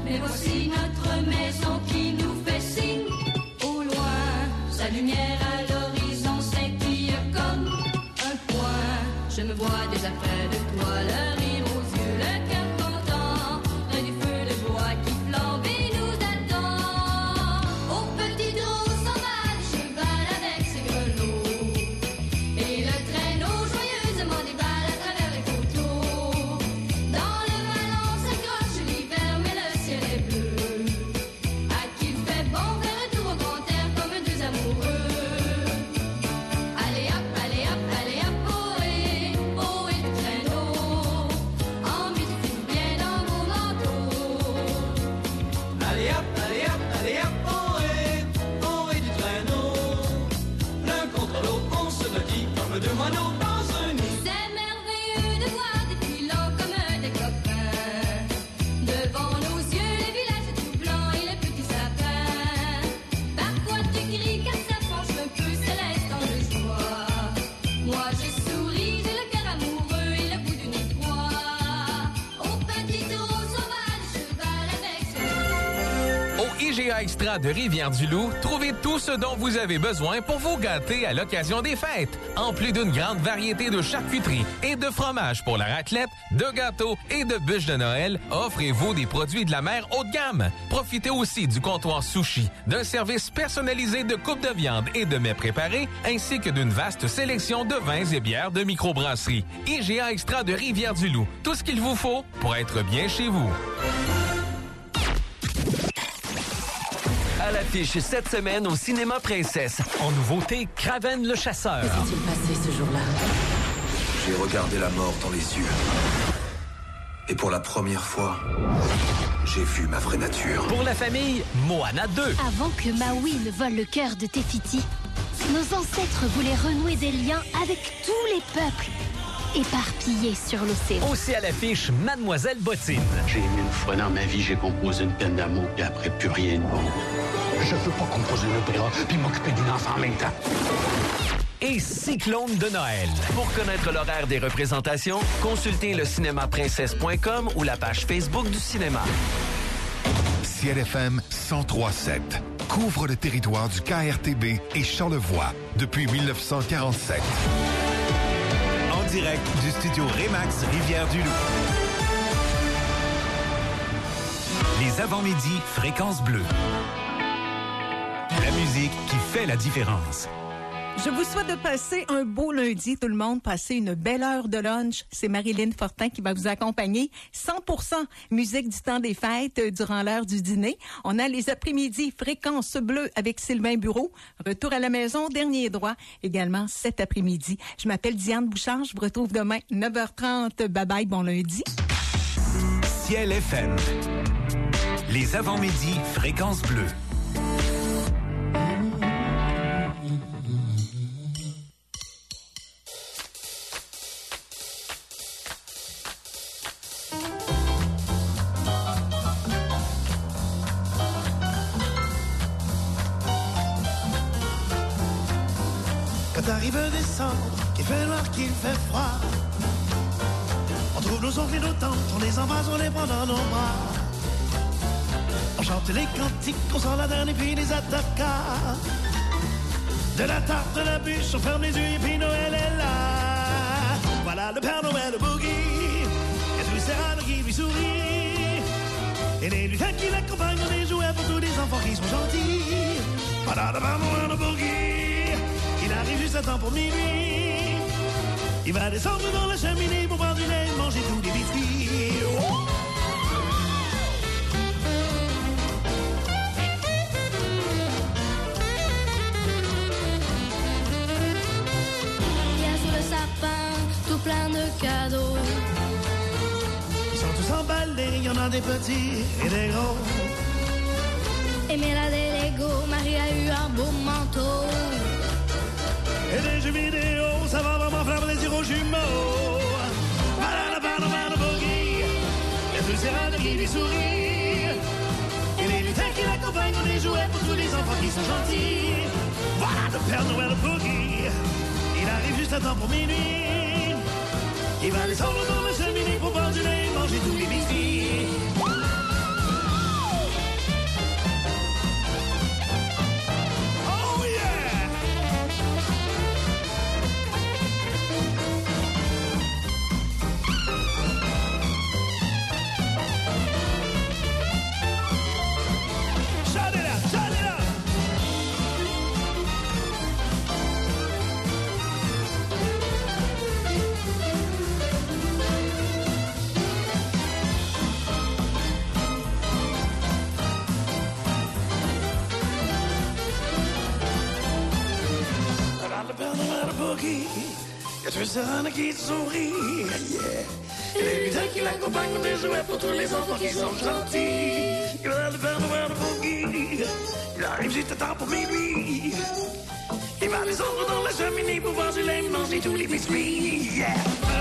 Et voici notre maison qui nous fait signe. Au loin, sa lumière à l'horizon scintille comme un point. Je me vois déjà près de toi, le rire aux yeux, le cœur content. Près du feu de bois qui flambe et nous attend. Au petit drôle sauvage, cheval avec ses grelots. Et le traîneau joyeusement déballe à travers les coteaux. Dans le vallon s'accroche l'hiver, mais le ciel est bleu. À qui il fait bon faire un tour au grand air comme deux amoureux. Allez hop, allez hop, allez hop, ohé, ohé du traîneau. Emmêtez-vous bien dans vos manteaux. Allez hop, allez hop, allez hop, ohé, ohé du traîneau. L'un contre l'autre, on se maquille comme deux moineaux dans un nid. C'est merveilleux de voir des pilons comme des copains. Devant nos yeux, les villages tout blancs et les petits sapins. Parfois tu cries car ça penche un peu, c'est l'instant de joie. Moi je souris, j'ai le cœur amoureux et le bout du nez froid. Au petit drôle sauvage, cheval avec ses... Au IGA Extra de Rivière-du-Loup, trouvez tout ce dont vous avez besoin pour vous gâter à l'occasion des fêtes. En plus d'une grande variété de charcuterie et de fromages pour la raclette, de gâteaux et de bûches de Noël, offrez-vous des produits de la mer haut de gamme. Profitez aussi du comptoir sushi, d'un service personnalisé de coupe de viande et de mets préparés, ainsi que d'une vaste sélection de vins et bières de microbrasserie. IGA Extra de Rivière-du-Loup, tout ce qu'il vous faut pour être bien chez vous. À l'affiche cette semaine au Cinéma Princesse. En nouveauté, Kraven le chasseur. Que s'est-il passé ce jour-là? J'ai regardé la mort dans les yeux. Et pour la première fois, j'ai vu ma vraie nature. Pour la famille, Moana 2. Avant que Maui ne vole le cœur de Tefiti, nos ancêtres voulaient renouer des liens avec tous les peuples éparpillés sur l'océan. Aussi à l'affiche, Mademoiselle Bottine. J'ai aimé une fois dans ma vie, j'ai composé une peine d'amour, puis après, plus rien de bon. Je peux pas composer un opéra, puis m'occuper d'une enfant en même temps. Et Cyclone de Noël. Pour connaître l'horaire des représentations, consultez le cinémaprincesse.com ou la page Facebook du cinéma. Ciel FM 103.7 couvre le territoire du KRTB et Charlevoix depuis 1947. En direct du studio Remax Rivière-du-Loup. Les avant-midi Fréquence Bleue. La musique qui fait la différence. Je vous souhaite de passer un beau lundi, tout le monde. Passer une belle heure de lunch. C'est Marilyn Fortin qui va vous accompagner. 100% musique du temps des fêtes durant l'heure du dîner. On a les après-midi Fréquence Bleue avec Sylvain Bureau. Retour à la maison, dernier droit. Également cet après-midi. Je m'appelle Diane Bouchard. Je vous retrouve demain 9h30. Bye bye, bon lundi. Ciel FM. Les avant-midi Fréquence Bleue. Quand arrive décembre, qu'il fait noir, qu'il fait froid, on trouve nos oncles et nos tantes, on les embrasse, on les prend dans nos bras. On chante les cantiques, on sort la dernière et puis les attaqua. De la tarte, de la bûche, on ferme les yeux et puis Noël est là. Voilà le Père Noël, le boogie, et tous les serranos qui lui sourient. Et les lutins qui l'accompagnent, on les jouets pour tous les enfants qui sont gentils. Voilà le Père Noël, le boogie, il arrive juste à temps pour minuit. Il va descendre dans la cheminée pour boire du lait et manger tous les biscuits. Oh! Tout plein de cadeaux. Ils sont tous emballés, il y en a des petits et des gros. Aimé la des Lego, Marie a eu un beau manteau. Et des jeux vidéo, ça va vraiment faire plaisir aux jumeaux. Voilà le Père Noël, le boogie, et tous ces rats qui lui sourient. Et les lutins qui l'accompagnent, on les jouets pour tous les enfants qui sont gentils. Voilà le Père Noël, le boogie, il arrive juste à temps pour minuit. Il va descendre dans la cheminée pour boire du lait et manger tous les biscuits. boogie. Y'a deux sirènes qui sourient, yeah. Et les lutins qui l'accompagnent ont des jouets pour tous les enfants qui sont gentils. Il va le faire Noël boogie. Il arrive juste à temps pour minuit. Il va descendre dans la cheminée pour voir si l'aime manger tous les biscuits, yeah.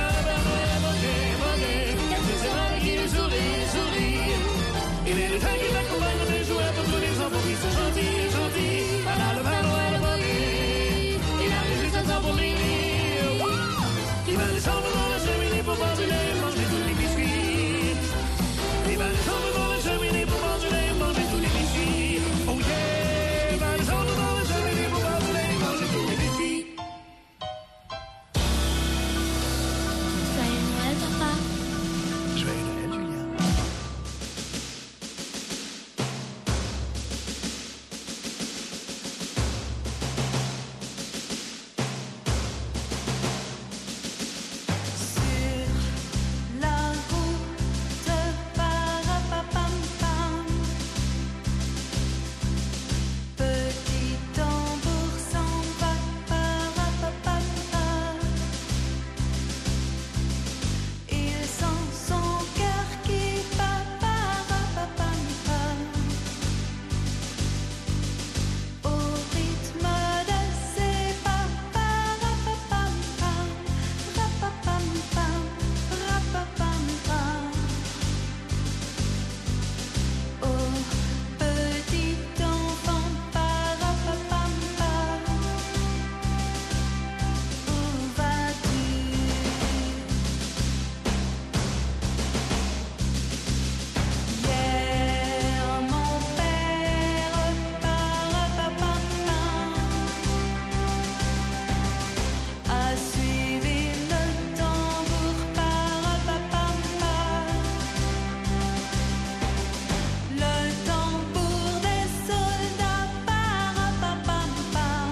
Et les lutins qui l'accompagnent ont des jouets pour tous les enfants qui sont gentils, gentils. Voilà le Père Noël est boogie. Il arrive juste à temps pour minuit. Il va descendre dans la cheminée pour voir si l'aime manger tous les biscuits. Il va descendre dans la cheminée pour voir si l'aime manger tous les biscuits. Oh yeah. Il va descendre dans la cheminée pour voir si l'aime manger tous les biscuits. Joyeux Noël, papa. Joyeux Noël, Julien. La route, parapapam-pam. Petit tambour s'en va, parapapam-pam. Il sent son cœur qui bat, parapapam-pam. Au rythme de ses pas, parapapam-pam. Rapapam-pam, rapapam-pam. Oh, petit enfant, parapapam-pam. Où vas-tu? Hier, mon père, parapapam-pam, a suivi le tambour, parapapam-pam. Le tambour des soldats, parapapam-pam.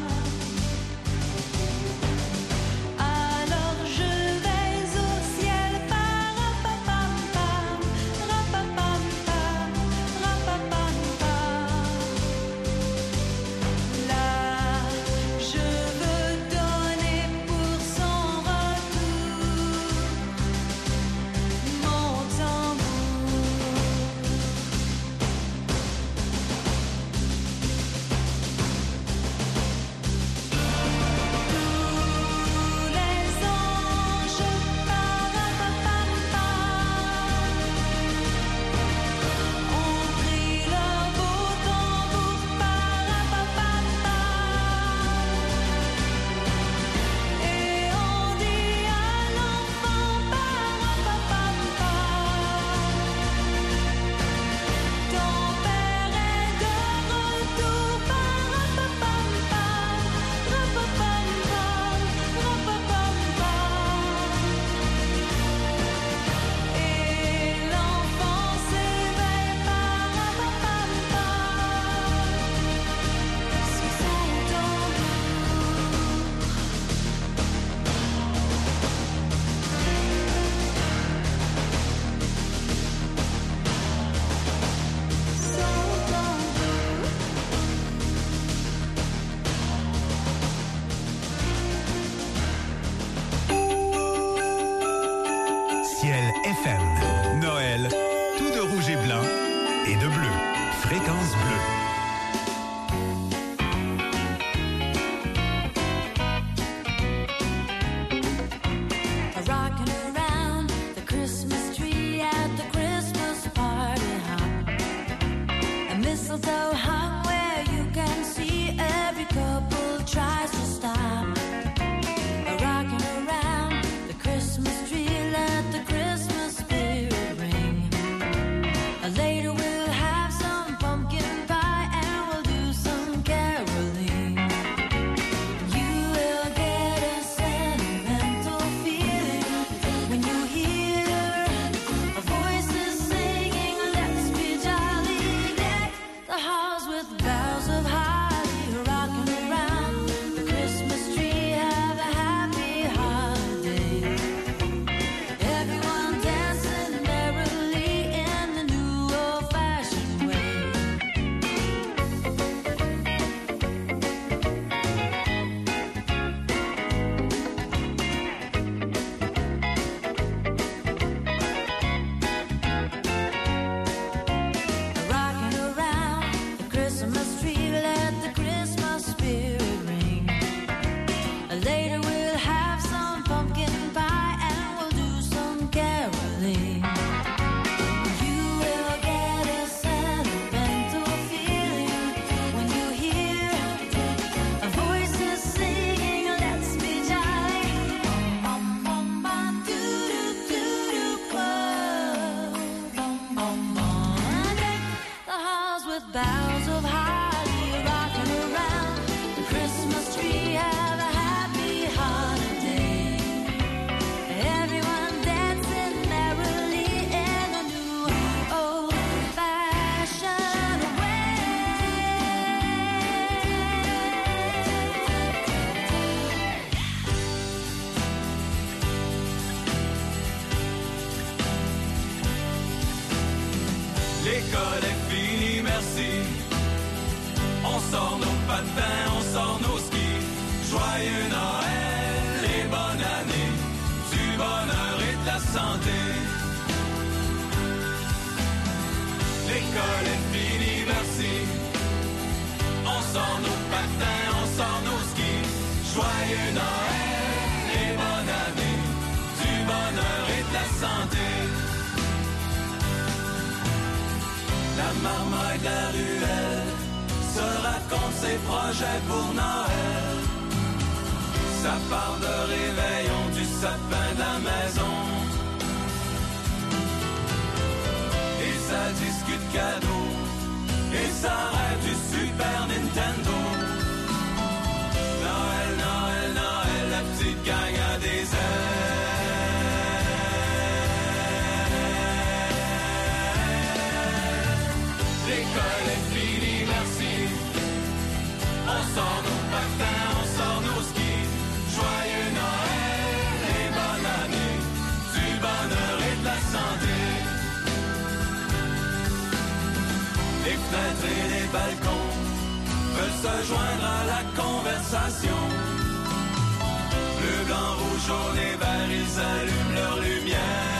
Alors je vais au ciel, parapapam-pam, rapapam-pam, rapapam-pam. Là, je veux donner pour son retour mon tambour. Tous les anges, parapapam-pam, ont pris leur beau tambour, parapapam-pam, et on dit à l'enfant, parapapam-pam, ton père est de retour, parapapam-pam, rapapam-pam, rapapam-pam. Et l'enfant s'éveille, parapapam-pam, sous son Ciel FM. Noël, tout de rouge et blanc et de bleu. Fréquence bleue. Rocking around the Christmas tree at the Christmas party hop. A mistletoe hung where you can see every couple tries to stop. Rocking around the Christmas tree, let the Christmas spirit ring. Later we'll have boughs of holly rocking around the Christmas tree. Have a happy holiday. Everyone dancing merrily in a new old-fashioned way. L'école est finie, merci. On sort nos patins, on sort nos skis. Joyeux Noël et bonne année, du bonheur et de la santé. L'école est finie, merci. On sort nos patins, on sort nos skis. Joyeux Noël et bonne année, du bonheur et de la santé. La marmaille de la ruelle se raconte ses projets pour Noël. Ça part de réveillon du sapin de la maison. Et ça discute cadeaux. Et ça rêve du Super Nintendo. Noël, Noël, Noël, la petite gang a des ailes. L'école est finie, merci. On sort nos patins, on sort nos skis. Joyeux Noël et bonne année, du bonheur et de la santé. Les fenêtres et les balcons veulent se joindre à la conversation. Bleu, blanc, rouge, jaune et vert, ils allument leur lumière.